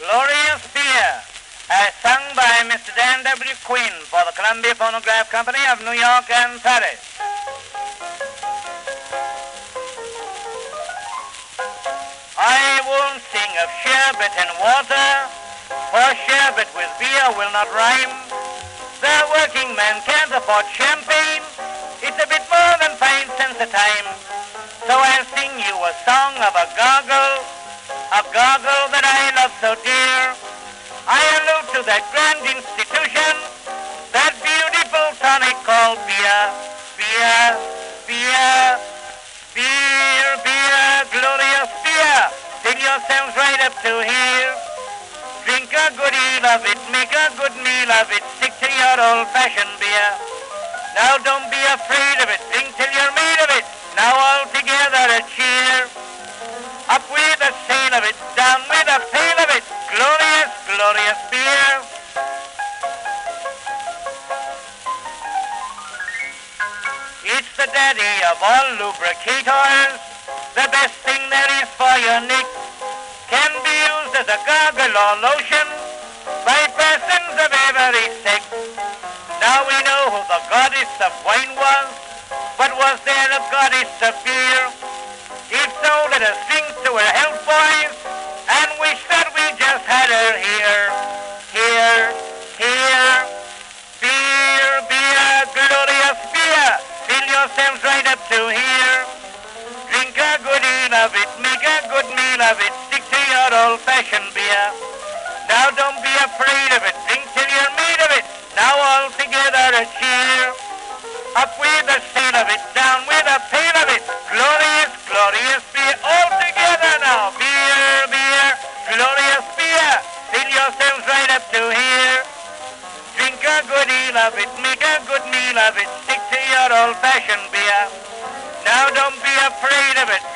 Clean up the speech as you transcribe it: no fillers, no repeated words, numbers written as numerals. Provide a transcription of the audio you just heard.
Glorious Beer, as sung by Mr. Dan W. Quinn for the Columbia Phonograph Company of New York and Paris. I won't sing of sherbet and water, for sherbet with beer will not rhyme. The working man can't afford champagne, it's a bit more than 5 cents a time. So I'll sing you a song of a gargle that I love so dear. I allude to that grand institution, that beautiful tonic called beer. Beer, beer, beer, beer, glorious beer. Fill yourselves right up to here. Drink a good deal of it, make a good meal of it, stick to your old-fashioned beer. Now don't be afraid of it, drink till you're made of it. Now all together a cheer. Up with a sail of it, down with a pail of it. Glorious, glorious beer. It's the daddy of all lubricators. The best thing there is for your nick. Can be used as a gargle or lotion by persons of every sex. Now we know who the goddess of wine was, but was there a goddess of beer? If so, let us drink to her health, boys, and wish that we just had her here. Here, here, beer, beer, glorious beer. Fill yourselves right up to here. Drink a good deal of it, make a good meal of it, stick to your old-fashioned beer. Now don't be afraid of it, drink till you're made of it. Now all together a cheer. Up with a sail of it, down with a pail of it. Glorious, glorious beer. All together now. Beer, beer, glorious beer. Fill yourselves right up to here. Drink a good deal of it, make a good meal of it, stick to your old-fashioned beer. Now don't be afraid of it,